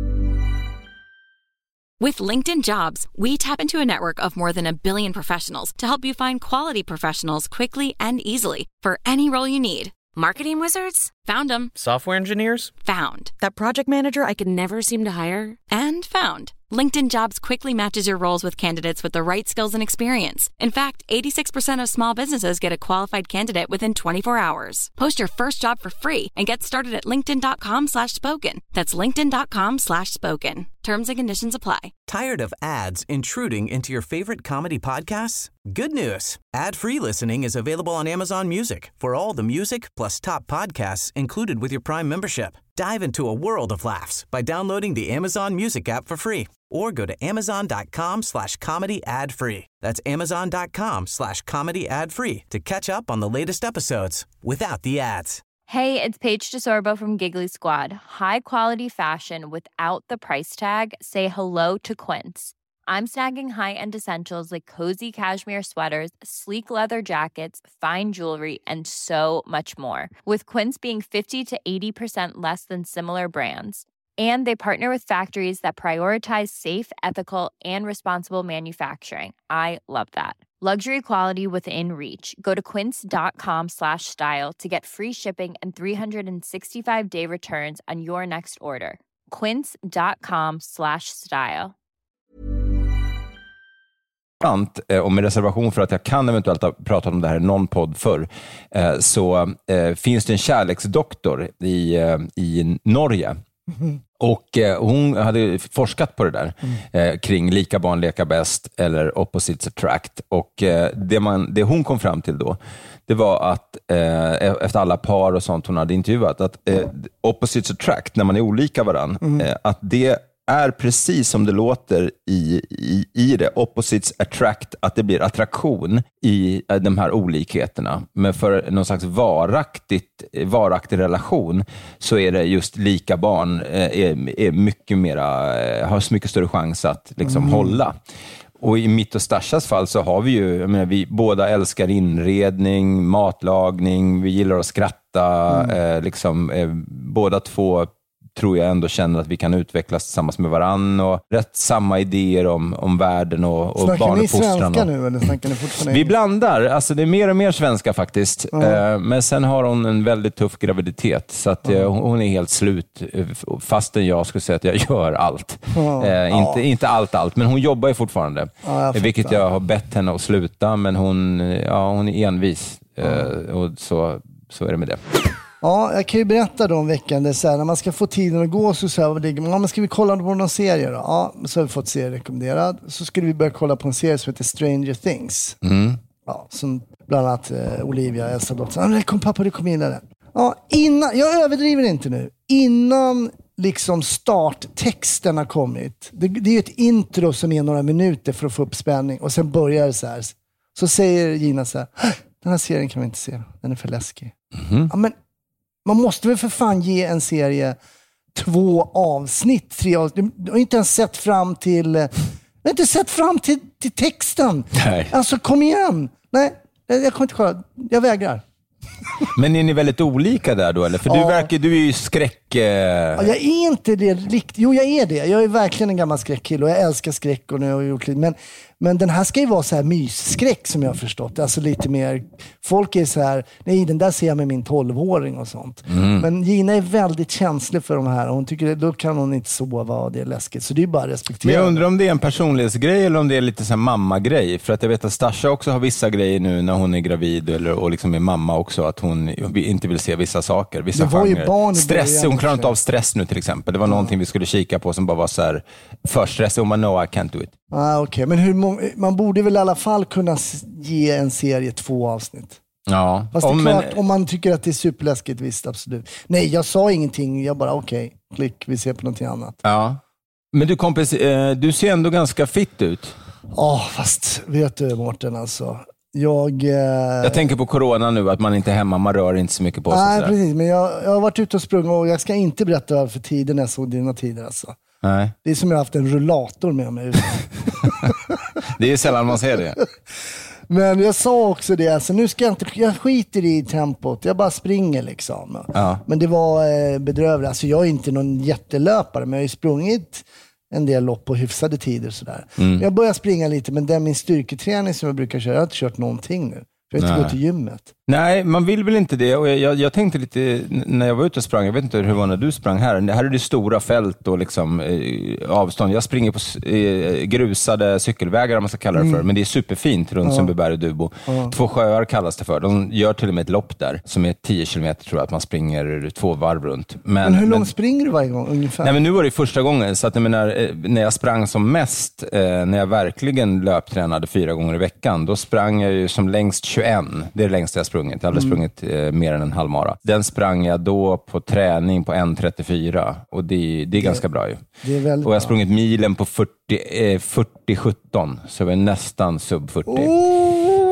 With LinkedIn Jobs, we tap into a network of more than a billion professionals to help you find quality professionals quickly and easily for any role you need. Marketing wizards? Found them. Software engineers? Found. That project manager I could never seem to hire? And found. LinkedIn Jobs quickly matches your roles with candidates with the right skills and experience. In fact, eighty-six percent of small businesses get a qualified candidate within twenty-four hours. Post your first job for free and get started at linkedin.com slash spoken. That's linkedin.com slash spoken. Terms and conditions apply. Tired of ads intruding into your favorite comedy podcasts? Good news. Ad-free listening is available on Amazon Music for all the music plus top podcasts included with your Prime membership. Dive into a world of laughs by downloading the Amazon Music app for free or go to amazon.com slash comedy ad free. That's amazon.com slash comedy ad free to catch up on the latest episodes without the ads. Hey, it's Paige DeSorbo from Giggly Squad. High quality fashion without the price tag. Say hello to Quince. I'm snagging high-end essentials like cozy cashmere sweaters, sleek leather jackets, fine jewelry, and so much more. With Quince being fifty to eighty percent less than similar brands. And they partner with factories that prioritize safe, ethical, and responsible manufacturing. I love that. Luxury quality within reach. Go to quince.com slash style to get free shipping and three sixty-five day returns on your next order. Quince.com slash style. Och med reservation för att jag kan eventuellt ha pratat om det här i någon podd förr, så finns det en kärleksdoktor i, i Norge. Mm. Och eh, hon hade forskat på det där mm. eh, kring lika barn leka bäst eller opposites attract. Och eh, det, man, det hon kom fram till då, det var att eh, efter alla par och sånt hon hade intervjuat, att eh, opposites attract, när man är olika varann, mm. eh, att det är precis som det låter i, i, i det, opposites attract, att det blir attraktion i de här olikheterna. Men för någon slags varaktigt, varaktig relation så är det just lika barn är, är mycket mera, har så mycket större chans att liksom mm. hålla. Och i mitt och Stashas fall så har vi ju, jag menar, vi båda älskar inredning, matlagning, vi gillar att skratta, mm. eh, liksom eh, båda två tror jag ändå känner att vi kan utvecklas tillsammans med varann och rätt samma idéer om, om världen och, och barnuppfostran. Snackar ni svenska nu eller snackar ni fortfarande? Vi blandar, alltså det är mer och mer svenska faktiskt. Mm. Men sen har hon en väldigt tuff graviditet så att mm. hon är helt slut, fastän jag skulle säga att jag gör allt. Mm. Eh, inte, ja. inte allt allt, men hon jobbar ju fortfarande. Ja, jag vilket jag har bett henne att sluta, men hon, ja, hon är envis. Mm. Och så, så är det med det. Ja, jag kan ju berätta då om veckan där så här, när man ska få tiden att gå så så här, ja, men ska vi kolla på någon serie då? Ja, så har vi fått serie rekommenderad. Så skulle vi börja kolla på en serie som heter Stranger Things. Mm. Ja, som bland annat eh, Olivia, Elsa Dotter. Ja, kom pappa, du kom in där. Ja, innan, jag överdriver inte nu. Innan liksom starttexten har kommit. Det, det är ju ett intro som är några minuter för att få upp spänning. Och sen börjar det så här. Så säger Gina så här, den här serien kan vi inte se. Den är för läskig. Mm. Ja, men man måste väl för fan ge en serie två avsnitt, tre avsnitt. Du har inte ens sett fram till... Du har inte sett fram till, till texten. Nej. Alltså, kom igen. Nej, jag kommer inte kolla. Jag vägrar. Men är ni väldigt olika där då? Eller? För ja. du verkar, du är ju skräck... Eh... Ja, jag är inte det riktigt. Jo, jag är det. Jag är verkligen en gammal skräckkille och jag älskar skräck och nu har jag gjort lite. Men, men den här ska ju vara så här mysskräck som jag har förstått. Alltså lite mer... Folk är så här, nej, den där ser jag med min tolvåring och sånt. Mm. Men Gina är väldigt känslig för de här. Och hon tycker att då kan hon inte sova och det är läskigt. Så det är bara att respektera. Men jag undrar om det är en personlighetsgrej eller om det är lite så här mamma-grej. För att jag vet att Stasha också har vissa grejer nu när hon är gravid eller, och liksom är mamma också. Att hon inte vill se vissa saker, vissa det var ju barn stress, hon klarar inte av stress nu till exempel. Det var mm. någonting vi skulle kika på som bara var så här för stress och man no, I can't do it. Ah, okej, okay. Men hur må- man borde väl i alla fall kunna ge en serie två avsnitt. Ja. Fast om, det är klart, men... om man tycker att det är superläskigt, visst, absolut. Nej, jag sa ingenting, jag bara okej, okay, klick, vi ser på någonting annat. Ja. Men du kompis, eh, du ser ändå ganska fit ut. Ja, oh, fast vet du Mårten alltså. Jag, eh... jag tänker på corona nu, att man inte är hemma, man rör inte så mycket på sig. Nej, precis, men jag, jag har varit ute och sprungit och jag ska inte berätta varför tiden är så dina tider alltså. Nej. Det är som jag har haft en rullator med mig. Det är sällan man ser det. Men jag sa också det, alltså, nu ska jag inte, jag skiter i tempot, jag bara springer liksom. Ja. Men det var eh, bedrövligt, alltså jag är inte någon jättelöpare, men jag har ju sprungit en del lopp på hyfsade tider sådär. Mm. Jag börjar springa lite, men den min styrketräning som jag brukar köra, jag har inte kört någonting nu. Jag har inte gått till gymmet. Nej, man vill väl inte det. Och jag, jag, jag tänkte lite, när jag var ute och sprang, jag vet inte hur det var när du sprang här. Här är det stora fält och liksom, eh, avstånd. Jag springer på eh, grusade cykelvägar, om man ska kalla det för. Mm. Men det är superfint runt ja. Sundbyberg och Dubo. Ja. Två sjöar kallas det för. De gör till och med ett lopp där, som är tio kilometer tror jag, att man springer två varv runt. Men, men hur långt men, springer du varje gång ungefär? Nej, men nu var det första gången. Så att, jag menar, när jag sprang som mest, eh, när jag verkligen löptränade fyra gånger i veckan, då sprang jag ju som längst tjugoett. Det är det längsta jag sprungit. Jag hade mm. sprungit eh, mer än en halvmara. Den sprang jag då på träning på en trettiofyra. Och det, det är det, ganska bra ju. Det är väldigt och jag har sprungit milen på fyrtio sjutton. Så jag är nästan sub fyrtio. Oh!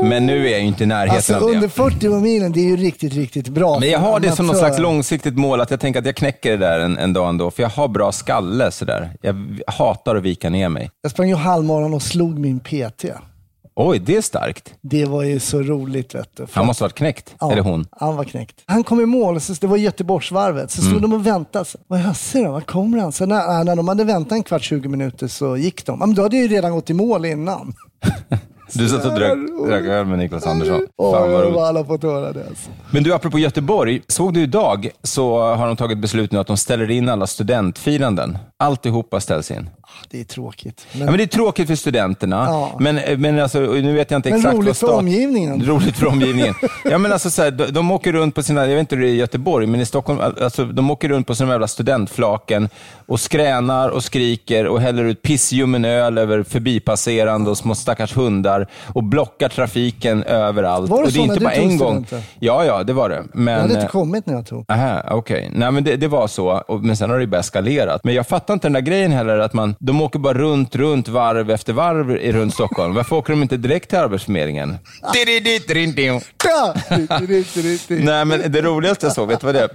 Men nu är jag ju inte i närheten alltså, av det. Under fyrtio milen, det är ju riktigt, riktigt bra. Men jag har det som något slags långsiktigt mål att jag tänker att jag knäcker det där en, en dag ändå. För jag har bra skalle sådär. Jag hatar att vika ner mig. Jag sprang ju halvmaran och slog min P T. Oj, det är starkt. Det var ju så roligt, vet du. För han måste ha varit knäckt, ja, eller hon? Han var knäckt. Han kom i mål, så det var Göteborgsvarvet. Så stod mm. de och väntade. Vad hösser då? Vad kommer han? Så när, när de hade väntat en kvart, tjugo minuter så gick de. Men då hade jag ju redan gått i mål innan. Du satt och drack, drack öl med Niklas Andersson. Fan vad roligt. Alla fått höra det alltså. Men du, apropå Göteborg, såg du idag så har de tagit beslut nu att de ställer in alla studentfiranden. Alltihopa ställs in. Det är tråkigt. Men, ja, men det är tråkigt för studenterna. Ja. Men, men alltså, nu vet jag inte men exakt roligt vad stat... för omgivningen. Roligt för omgivningen. Ja, men alltså så här, de, de åker runt på sina, jag vet inte hur det är i Göteborg, men i Stockholm, alltså de åker runt på sina jävla studentflaken och skränar och skriker och häller ut pissljummen öl över förbipasserande och små stackars hundar och blockar trafiken överallt. Var det och det är inte bara en gång. Ja, ja, det var det. Men... Jag hade inte kommit när jag tog. Aha, okej. Okay. Nej, men det, det var så. Men sen har det bara eskalerat. Men jag fattar inte den där grejen heller att man, de åker bara runt, runt, varv efter varv i runt Stockholm. Varför åker de inte direkt till Arbetsförmedlingen? Nej, men det roligaste jag såg, vet du vad det är?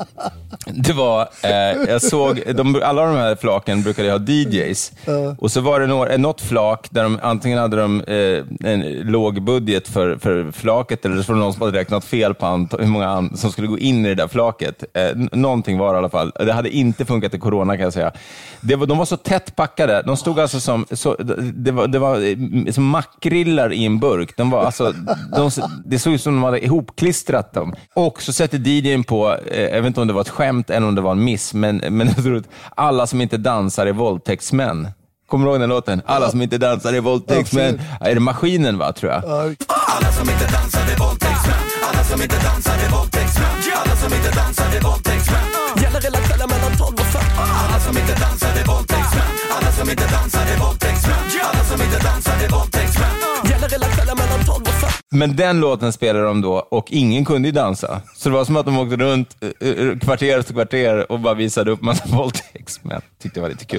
Det var, eh, jag såg, de, alla de här flaken brukade ha D Js. Och så var det något, något flak där de antingen hade de eh, en låg budget för, för flaket, eller så var det någon som hade räknat fel på ant- hur många an- som skulle gå in i det där flaket. Eh, någonting var i alla fall. Det hade inte funkat i corona, kan jag säga. Det var, de var så tätt packade. De stod alltså som, så, det var, det var som makrillar i en burk. De var alltså, de, det såg ut som de hade ihopklistrat dem. Och så sätter D J:n på, eh, jag vet inte om det var ett skämt eller om det var en miss, men, men jag tror att alla som inte dansar är våldtäktsmän. Kommer du ihåg den låten? Alla som inte dansar är våldtäktsmän. Är det Maskinen, va, tror jag? Alla som inte dansar är våldtäktsmän. Alla som inte dansar är våldtäktsmän. Alla som inte dansar är våldtäktsmän. Gäller hela kvällen mellan tolv och fem. Alla som inte dansar är våldtäktsmän. Alla som inte dansar är våldtäktsmän. Alla som inte dansar är våldtäktsmän. Gäller hela kvällen mellan tolv och fem. Men den låten spelade de då och ingen kunde ju dansa. Så det var som att de åkte runt kvarter efter kvarter och bara visade upp massa våldtäktsmän. Tyckte det var lite kul.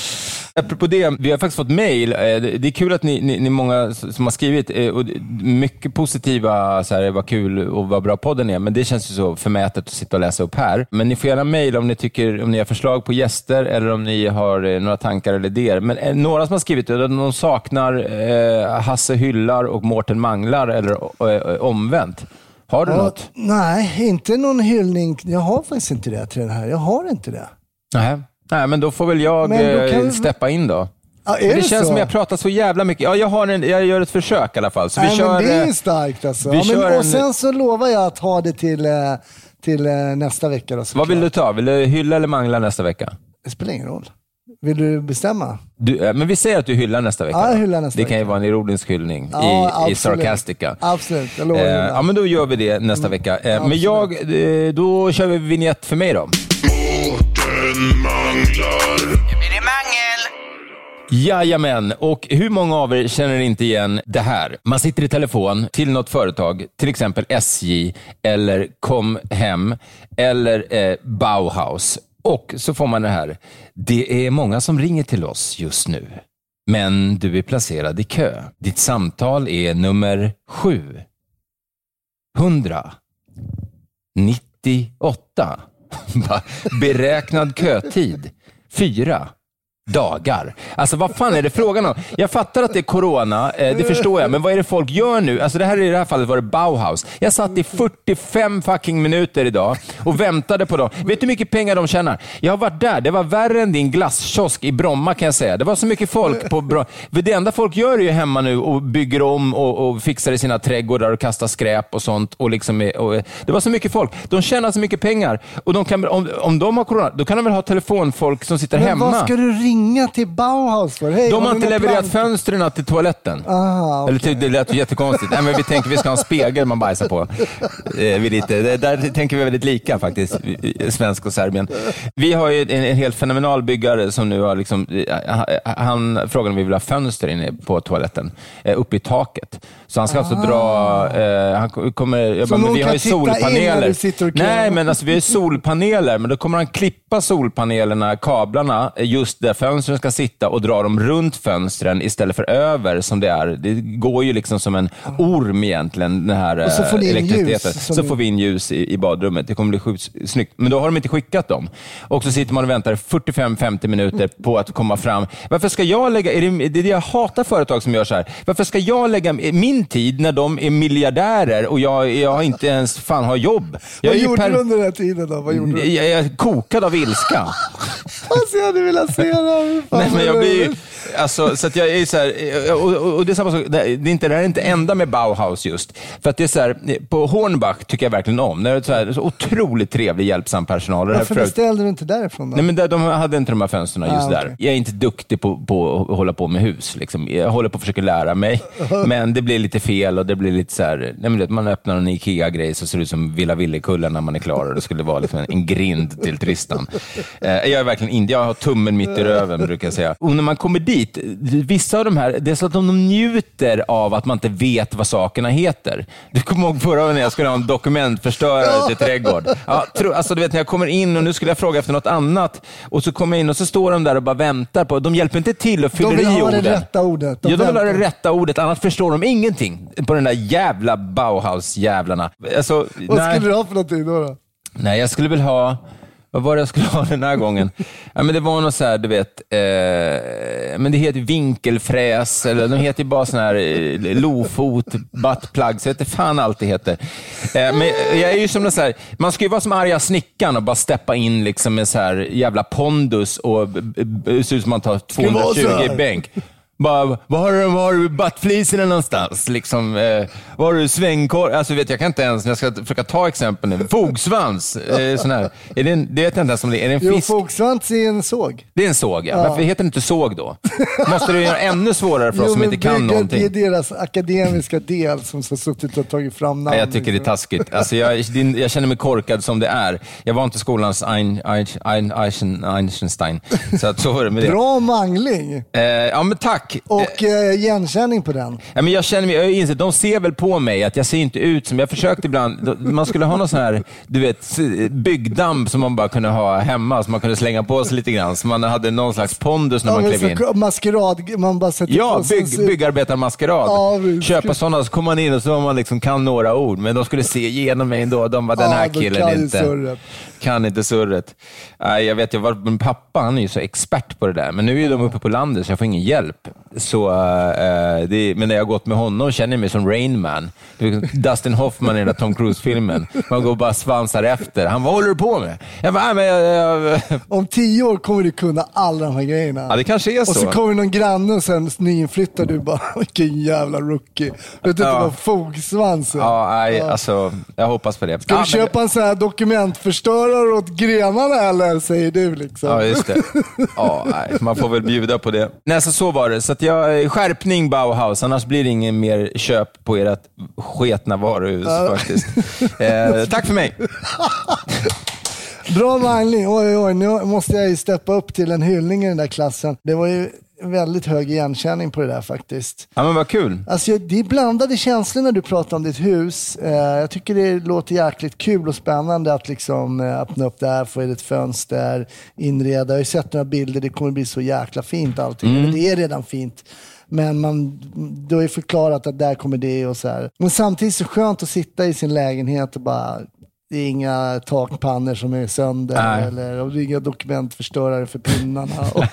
Apropå det, vi har faktiskt fått mejl. Det är kul att ni, ni, ni många som har skrivit, och mycket positiva, så här, vad kul och vad bra podden är, men det känns ju så förmätet att sitta och läsa upp här. Men ni får gärna mejl om ni tycker, om ni har förslag på gäster eller om ni har några tankar eller idéer. Men några som har skrivit att de saknar eh, Hasse Hyllar och Mårten Manglar eller eh, omvänt. Har du ja, något? Nej, inte någon hyllning. Jag har faktiskt inte det till den här. Jag har inte det. Nej. Nej, men då får väl jag kan... steppa in då. Ja, det, det det känns så? som jag pratar så jävla mycket. Ja, jag, har en, jag gör ett försök i alla fall. Så vi Nej, kör, men det är starkt alltså. Vi ja, men, kör och sen så lovar jag att ha det till, till nästa vecka. Då, vad vill klart. du ta? Vill du hylla eller mangla nästa vecka? Det spelar ingen roll. Vill du bestämma? Du, men vi säger att du hyllar nästa vecka. Ja, jag hyllar nästa det kan vecka. ju vara en ironisk hyllning ja, i, i Sarcastica. Absolut, jag lovar. Eh, ja, men då gör vi det nästa mm. vecka. Eh, men jag, eh, då kör vi vignett för mig då. Mårten Manglar. Nu blir det mangel. Jajamän, och hur många av er känner inte igen det här? Man sitter i telefon till något företag, till exempel S J eller Kom Hem eller eh, Bauhaus. Och så får man det här. Det är många som ringer till oss just nu. Men du är placerad i kö. Ditt samtal är nummer sju. hundra. nittioåtta. Beräknad kötid. Fyra dagar. Alltså vad fan är det frågan om? Jag fattar att det är corona, eh, det förstår jag, men vad är det folk gör nu? Alltså det här i det här fallet var det Bauhaus. Jag satt i fyrtiofem fucking minuter idag och väntade på dem. Vet du hur mycket pengar de tjänar? Jag har varit där, det var värre än din glasskiosk i Bromma, kan jag säga. Det var så mycket folk på Bromma. Det enda folk gör är ju hemma nu och bygger om och, och fixar i sina trädgårdar och kastar skräp och sånt. Och liksom, och, det var så mycket folk. De tjänar så mycket pengar. Och de kan, om, om de har corona, då kan de väl ha telefonfolk som sitter men hemma. Vad ska du ringa till Bauhaus för? Hey, de har, har inte levererat plan? fönstren till toaletten. Aha, okay. Eller ty, det lät jättekonstigt. Nej, men vi tänker vi ska ha en spegel man bajsar på. Eh, vi lite, det, där tänker vi väldigt lika faktiskt, svensk och Serbien. Vi har ju en, en helt fenomenal byggare som nu har liksom, han frågar om vi vill ha fönster inne på toaletten, eh, uppe i taket. Så han ska ah. alltså dra, eh, han kommer, jag bara, men vi har ju solpaneler. Nej, men alltså vi har ju solpaneler, men då kommer han klippa solpanelerna, kablarna, just där fönstren ska sitta och dra dem runt fönstren istället för över som det är. Det går ju liksom som en orm egentligen, den här och så får elektriciteten. Ljus, så får vi in ljus i, i badrummet. Det kommer bli sjukt snyggt. Men då har de inte skickat dem. Och så sitter man och väntar fyrtiofem till femtio minuter på att komma fram. Varför ska jag lägga, är det, det är det jag hatar företag som gör så här. Varför ska jag lägga min tid när de är miljardärer och jag, jag inte ens fan har jobb? Jag Vad gjorde per... du under den här tiden då? Vad gjorde du? Jag, jag kokad av ilska. Alltså jag hade velat se det. Nej, men jag blir alltså, så att jag är så här, och, och, och det är samma sak, det är inte, det är inte enda med Bauhaus just. För att det är så här, på Hornbach tycker jag verkligen om. Det är så, här, så otroligt trevlig, hjälpsam personal. Varför beställde du inte därifrån då? Nej, men där, de hade inte de här fönsterna just ah, okay. där. Jag är inte duktig på, på att hålla på med hus. Liksom. Jag håller på att försöka lära mig. Men det blir lite fel och det blir lite så här, nej, men man öppnar en Ikea-grej så ser det ut som Villa Villekullen när man är klar. Och det skulle vara liksom en, en grind till Tristan. Eh, jag är verkligen inte, jag har tummen mitt i röven brukar jag säga. Och när man kommer dit, vissa av de här, det är så att de njuter av att man inte vet vad sakerna heter. Du kommer ihåg förra gången jag skulle ha en dokumentförstörare till trädgård. Ja, tro, alltså du vet när jag kommer in och nu skulle jag fråga efter något annat och så kommer jag in och så står de där och bara väntar på, de hjälper inte till att fylla i orden. De vill ha det rätta ordet. De, ja, de vill ha det rätta ordet, annars förstår de ingenting på den där jävla Bauhaus-jävlarna. Alltså, vad nej. skulle du ha för någonting då, då? Nej, jag skulle väl ha, vad var det jag skulle ha den här gången? Ja, men det var något så här, du vet, eh, men det heter vinkelfräs, eller de heter ju bara sån här eh, lofot, buttplug, så heter fan allt det heter. Eh, men jag är ju som så här, man ska ju vara som arga snickaren och bara steppa in liksom med så här jävla pondus och det ser ut som man tar tvåhundratjugo i bänk. Bara, var har du, var har du buttfliserna någonstans? Liksom, eh, var har du svängkorg? Alltså vet jag kan inte ens, jag ska försöka ta exempel nu. Fogsvans, eh, sån här. Är det en, det vet jag inte ens om det är, är det en fisk? Jo, fogsvans är en såg. Det är en såg, ja. ja. Varför heter det inte såg då? Måste det göra ännu svårare för oss jo, som inte kan det, någonting? Det är deras akademiska del som har suttit och tagit fram namn. Ja, jag tycker det är taskigt. Alltså, jag, jag känner mig korkad som det är. Jag var inte skolans Ein, Ein, Ein, Ein, Einstein. Så att så var det med det. Bra mangling. Eh, ja, men tack. Och eh, igenkänning på den. Ja, men jag känner mig, jag inser, de ser väl på mig att jag ser inte ut som, jag försökte ibland, man skulle ha någon sån här, du vet, byggdamm som man bara kunde ha hemma, som man kunde slänga på sig lite grann, så man hade någon slags pondus när ja, man klev in. Maskerad, man bara sätter ja, på bygg, byggarbetarmaskerad. Ja, köpa sådana, så kommer man in och så man liksom kan några ord, men de skulle se igenom mig ändå, de var den här ja, killen kan inte. Surret. Kan inte surret. Uh, jag vet, jag var, min pappa, han är ju så expert på det där, men nu är ju de uppe på landet så jag får ingen hjälp. Så, uh, det, men när jag har gått med honom känner jag mig som Rain Man. Dustin Hoffman i den där Tom Cruise-filmen. Man går bara svansar efter. Han, vad håller du på med? Jag bara, men jag, jag... Om tio år kommer du kunna alla de här grejerna. Ja, det kanske är så. Och så kommer någon granne och sen nyinflyttar du bara, vilken jävla rookie. Du vet inte ja. vad fogsvans är. Ja, nej, ja. Alltså, jag hoppas på det. Ska ja, du köpa men... en sån här dokumentförstörare åt grenarna eller, säger du liksom? Ja, just det. Ja, nej, man får väl bjuda på det. Nej, så, så var det. Så att jag, skärpning Bauhaus, annars blir det ingen mer köp på ert sketna varuhus ja. faktiskt. Eh, tack för mig. Bra mangling. Oj, oj, nu måste jag ju steppa upp till en hyllning i den där klassen. Det var ju väldigt hög igenkänning på det där faktiskt. Ja, men vad kul. Alltså, det är blandade känslor när du pratar om ditt hus. Eh, jag tycker det låter jäkligt kul och spännande att liksom eh, öppna upp där, få ett fönster, inreda. Jag har ju sett några bilder, det kommer bli så jäkla fint allting. Mm. Det är redan fint. Men man, du har ju förklarat att där kommer det och så här. Men samtidigt så är det skönt att sitta i sin lägenhet och bara, det är inga takpannor som är sönder. Nej. Eller och det är inga dokumentförstörare för pinnarna.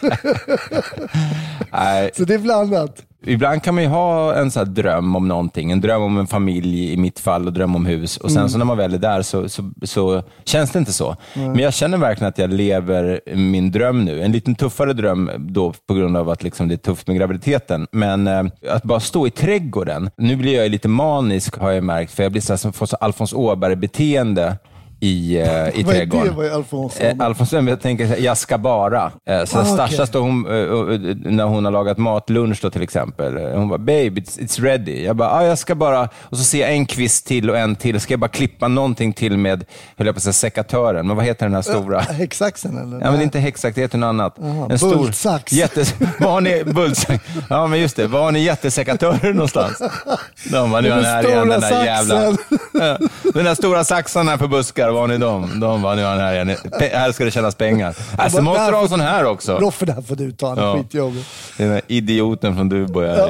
Nej. Så det är blandat. Ibland kan man ju ha en sån här dröm om någonting. En dröm om en familj i mitt fall och dröm om hus. Och sen mm. så när man väl är där så, så, så känns det inte så. Mm. Men jag känner verkligen att jag lever min dröm nu. En liten tuffare dröm då på grund av att liksom det är tufft med graviditeten. Men eh, att bara stå i trädgården. Nu blir jag lite manisk har jag märkt. För jag blir så här som får så Alfons Åberg-beteende. I, uh, i vad trädgården. Vad är det? Alfons? Eh, Alfons, jag tänker jag ska bara. Eh, så ah, Stasha okay. hon, uh, när hon har lagat mat, lunch då till exempel. Hon bara, babe, it's, it's ready. Jag bara, ah, jag ska bara. Och så ser jag en kvist till och en till. Ska jag bara klippa någonting till med, höll jag på att säga, sekatören. Men vad heter den här stora? Äh, häcksaxen eller? Ja, men det är inte häcksax, det heter något annat. Aha, en stor bultsax. Jättes, var har ni, bultsax. Ja, men just det. Var har ni jättesekatören någonstans? De var nu den här igen, den där jävla. Ja, den där stora saxen här för buskar var ni dem? De var nu här igen. Pe- här ska det kännas pengar. Alltså måste du ha sån här också. Roffe, där får du ta en ja. skitjobb. Den här idioten från Dubai är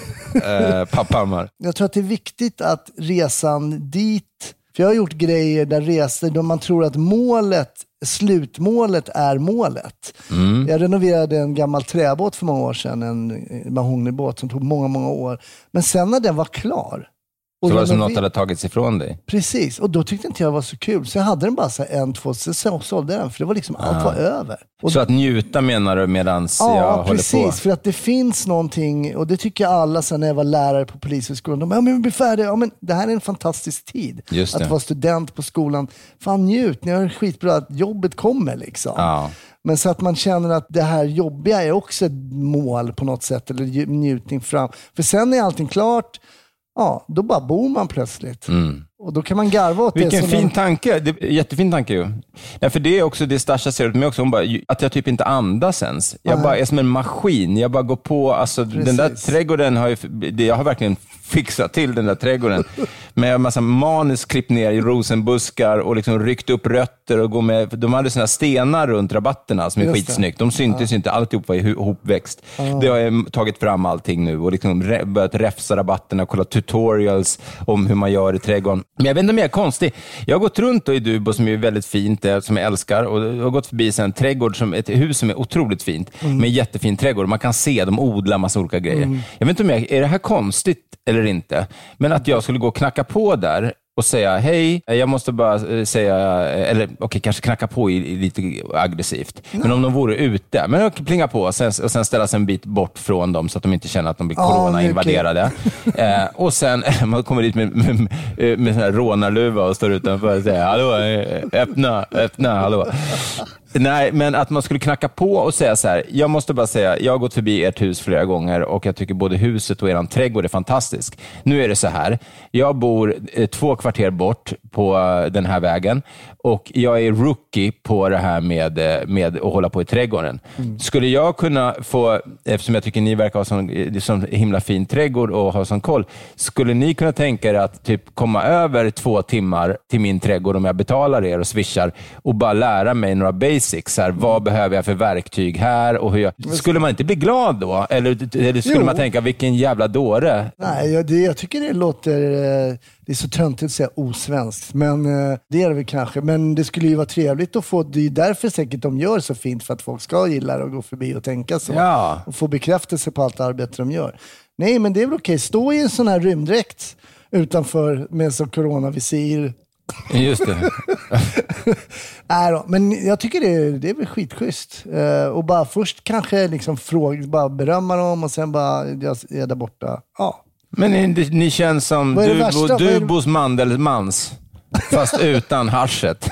ja. eh, Papphammar. Jag tror att det är viktigt att resan dit, för jag har gjort grejer där resor där man tror att målet, slutmålet är målet. Mm. Jag renoverade en gammal träbåt för många år sedan, en mahognybåt som tog många, många år. Men sen när den var klar. Och så var det som något hade tagits ifrån dig. Precis, och då tyckte inte jag det var så kul. Så jag hade den bara så en, två, så sålde den. För det var liksom, ja. allt var över. Och så att njuta menar du medans ja, jag håller precis, på? Ja, för att det finns någonting, och det tycker jag alla sen när jag var lärare på polishögskolan. De bara, ja men vi blir färdiga. Ja men det här är en fantastisk tid. Just det. Att vara student på skolan. Fan njut, ni har skitbra att jobbet kommer liksom. Ja. Men så att man känner att det här jobbiga är också ett mål på något sätt. Eller njutning fram. För sen är allting klart. Ja, då bara bor man plötsligt. Mm. Och då kan man garva åt det. Vilken fin en... tanke. Det, jättefin tanke ju. Ja, för det är också det Stasha ser ut med också. Hon bara, att jag typ inte andas ens. Jag Aha. bara är som en maskin. Jag bara går på, alltså Precis. den där trädgården har ju, jag har verkligen fixat till den där trädgården. Med en massa manus klippt ner i rosenbuskar och liksom ryckt upp rötter och gå med, de hade såna stenar runt rabatterna som är Just skitsnyggt. De syntes ju ja. inte, alltihop var ihopväxt. Ja. Det har jag tagit fram allting nu och liksom re- börjat räfsa rabatterna och kolla tutorials om hur man gör i trädgården. Men jag vet inte om jag är konstig. Jag har gått runt då i Dubo som är väldigt fint, som jag älskar, och jag har gått förbi en trädgård, som, ett hus som är otroligt fint, mm. med jättefin trädgård. Man kan se, de odlar massa olika grejer. Mm. Jag vet inte om jag, är det här konstigt eller inte? Men att jag skulle gå och knacka på där och säga, hej, jag måste bara säga, eller okej, okay, kanske knacka på i, i lite aggressivt. No. Men om de vore ute, men jag plinga på och sen, och sen ställa sig en bit bort från dem så att de inte känner att de blir corona-invaderade. Oh, eh, och sen, man kommer dit med, med, med, med sån här rånarluva och står utanför och säger, hallå, öppna, öppna, hallå. Nej, men att man skulle knacka på och säga så här, jag måste bara säga, jag har gått förbi ert hus flera gånger och jag tycker både huset och eran trädgård är fantastisk. Nu är det så här, jag bor eh, två kvarter bort på uh, den här vägen och jag är rookie på det här med, med att hålla på i trädgården. Mm. Skulle jag kunna få, eftersom jag tycker ni verkar ha sån, sån himla fin trädgård och ha sån koll, skulle ni kunna tänka er att typ komma över två timmar till min trädgård om jag betalar er och swishar och bara lära mig några basics här, vad behöver jag för verktyg här och hur jag... Skulle man inte bli glad då? Eller, eller skulle jo. man tänka, vilken jävla dåre? Nej, jag, det, jag tycker det låter... Det är så töntigt att säga osvenskt, men det är det väl kanske. Men det skulle ju vara trevligt att få, det är därför säkert de gör så fint, för att folk ska gilla det och gå förbi och tänka så. Ja. Och få bekräftelse på allt arbete de gör. Nej, men det är väl okej. Stå i en sån här rymddräkt utanför med så coronavisir. Just det. Nej då, men jag tycker det, det är väl skitschysst. Uh, och bara först kanske liksom fråga, bara berömma dem och sen bara, jag är där borta. Ja. Men ni, ni känns som Dubo, Dubos Mandelmans, fast utan haschet.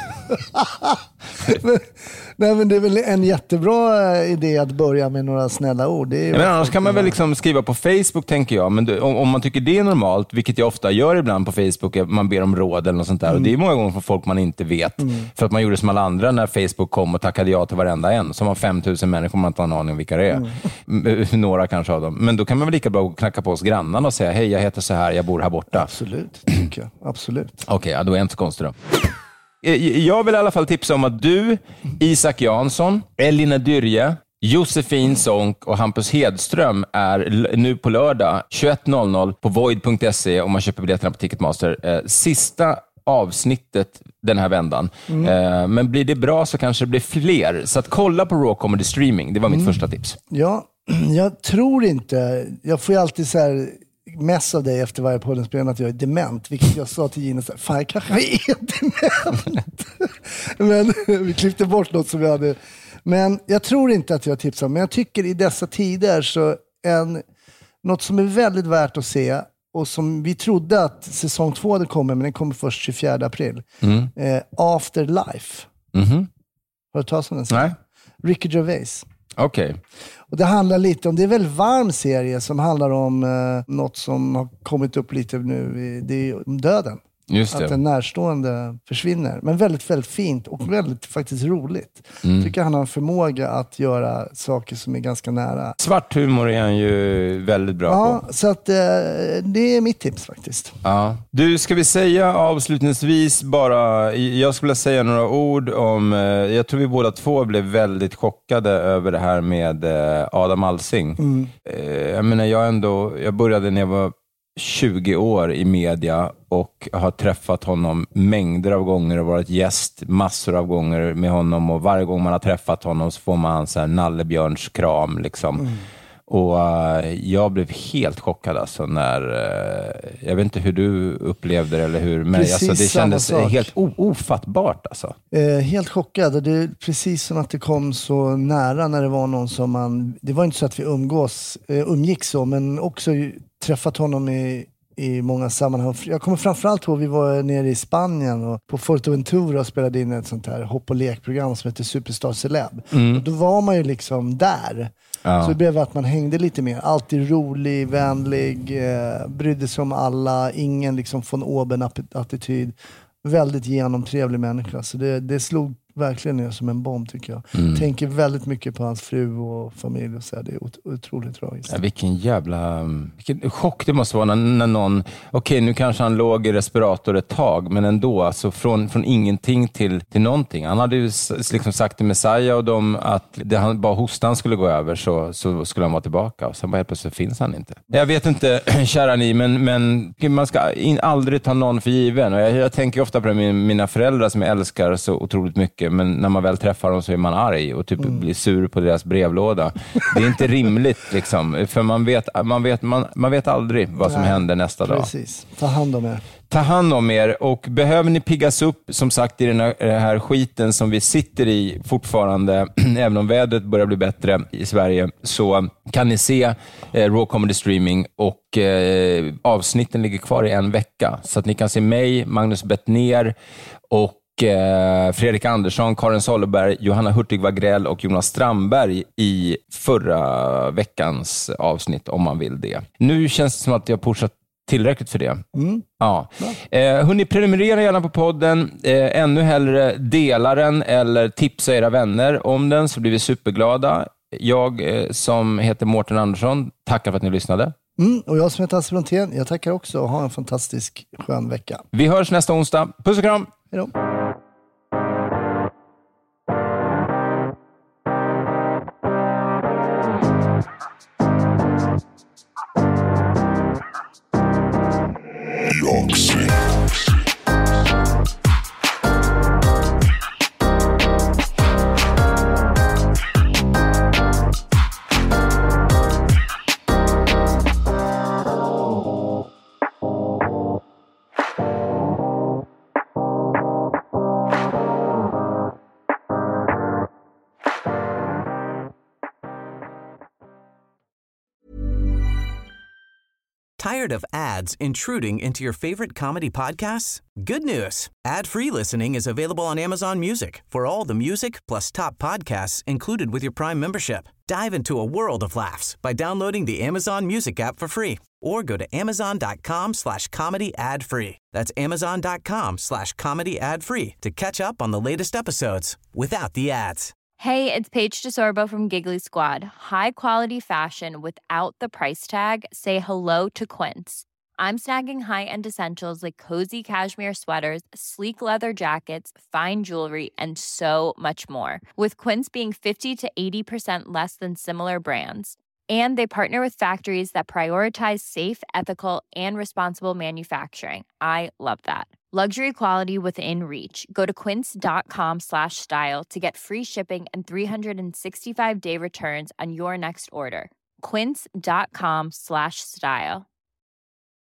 men, nej, men det är väl en jättebra idé att börja med några snälla ord. Det är men annars kan man väl liksom skriva på Facebook, tänker jag. Men om, om man tycker det är normalt, vilket jag ofta gör ibland på Facebook, man ber om råd eller något sånt där. Mm. Och det är många gånger från folk man inte vet. Mm. För att man gjorde som alla andra när Facebook kom och tackade ja till varenda en. Som har fem tusen människor, man inte har en aning om vilka det är. Mm. Några kanske av dem. Men då kan man väl lika bra knacka på oss grannarna och säga, hej, jag heter så här, jag bor här borta. Absolut, tycker jag. Absolut. Okej, okay, ja, då är jag inte så konstig då. Jag vill i alla fall tipsa om att du, Isak Jansson, Elina Dyrje, Josefin Sonk och Hampus Hedström är nu på lördag tjugoett noll noll på void punkt se om man köper biljetterna på Ticketmaster. Sista avsnittet den här vändan. Mm. Men blir det bra så kanske det blir fler. Så att kolla på Raw Comedy Streaming. Det var mitt mm. första tips. Ja, jag tror inte. Jag får ju alltid så här... mess av dig efter varje poddenspelning att jag är dement, vilket jag sa till Gina så här, fan jag kanske är dement. Men vi klippte bort något som jag hade. Men jag tror inte att jag tipsar, men jag tycker i dessa tider så en, något som är väldigt värt att se och som vi trodde att säsong två hade kommit, men den kommer först tjugofjärde april. Mm. Eh, Afterlife. Mm-hmm. Har du talat om den? Nej. Ricky Gervais. Okej. Okay. Och det handlar lite om, det är väl varm serie som handlar om eh, något som har kommit upp lite nu, det är om döden. Just det. Att en närstående försvinner. Men väldigt, väldigt fint och väldigt faktiskt roligt. Mm. Jag tycker han har en förmåga att göra saker som är ganska nära. Svart humor är han ju väldigt bra ja, på. Så att, eh, det är mitt tips faktiskt. Ja. Du, ska vi säga avslutningsvis bara, jag skulle säga några ord om, eh, jag tror vi båda två blev väldigt chockade över det här med eh, Adam Alsing. Mm. Eh, jag menar, jag ändå, jag började när jag var tjugo år i media och har träffat honom mängder av gånger och varit gäst massor av gånger med honom, och varje gång man har träffat honom så får man så här nallebjörns kram liksom. Mm. Och uh, jag blev helt chockad alltså när, uh, jag vet inte hur du upplevde det eller hur, men alltså, det kändes helt o- ofattbart alltså. Eh, helt chockad, det är precis som att det kom så nära när det var någon som man, det var inte så att vi umgås, eh, umgick så, men också träffat honom i, i många sammanhang. Jag kommer framförallt ihåg, vi var nere i Spanien och på Fuerteventura och spelade in ett sånt här hopp- och lekprogram som heter Superstar Celeb. Mm. Och då var man ju liksom där. Ja. Så det blev att man hängde lite mer. Alltid rolig, vänlig, eh, brydde sig om alla, ingen liksom von oben-attityd. Väldigt genomtrevlig människa. Så det, det slog verkligen ner som en bomb tycker jag. Mm. Tänker väldigt mycket på hans fru och familj och så här. Det är ot- otroligt tragiskt. Ja, vilken jävla vilken chock det måste vara när, när någon, okej okay, nu kanske han låg i respirator ett tag, men ändå alltså från, från ingenting till, till någonting. Han hade ju liksom sagt till Messiah och dem att det han, bara hostan skulle gå över så, så skulle han vara tillbaka, och sen bara helt plötsligt finns han inte. Jag vet inte, kära ni, men, men man ska in, aldrig ta någon för given, och jag, jag tänker ofta på min, mina föräldrar som jag älskar så otroligt mycket, men när man väl träffar dem så är man arg och typ mm. blir sur på deras brevlåda. Det är inte rimligt liksom, för man vet, man vet, man, man vet aldrig vad som Nej, händer nästa precis. dag. Precis, ta hand om er. Ta hand om er, och behöver ni piggas upp som sagt i den här, den här skiten som vi sitter i fortfarande, även om vädret börjar bli bättre i Sverige, så kan ni se eh, Raw Comedy Streaming, och eh, avsnitten ligger kvar i en vecka, så att ni kan se mig, Magnus Bettner och Fredrik Andersson, Karin Solberg, Johanna Hurtig Wagrell och Jonas Strandberg i förra veckans avsnitt, om man vill det. Nu känns det som att jag har pushat tillräckligt för det. Mm. Ja. Eh, hörrni, prenumerera gärna på podden. Eh, ännu hellre dela den eller tipsa era vänner om den, så blir vi superglada. Jag eh, som heter Mårten Andersson tackar för att ni lyssnade. Mm, och jag som heter Hasse Brontén, jag tackar också och ha en fantastisk skön vecka. Vi hörs nästa onsdag. Puss och kram! Hej då! Tired of ads intruding into your favorite comedy podcasts? Good news. Ad-free listening is available on Amazon Music for all the music plus top podcasts included with your Prime membership. Dive into a world of laughs by downloading the Amazon Music app for free or go to amazon.com slash comedy ad free. That's amazon.com slash comedy ad free to catch up on the latest episodes without the ads. Hey, it's Paige DeSorbo from Giggly Squad. High quality fashion without the price tag. Say hello to Quince. I'm snagging high-end essentials like cozy cashmere sweaters, sleek leather jackets, fine jewelry, and so much more. With Quince being fifty to eighty percent less than similar brands. And they partner with factories that prioritize safe, ethical, and responsible manufacturing. I love that. Luxury quality within reach. Go to quince.com slash style to get free shipping and three sixty-five day returns on your next order. Quince.com slash style.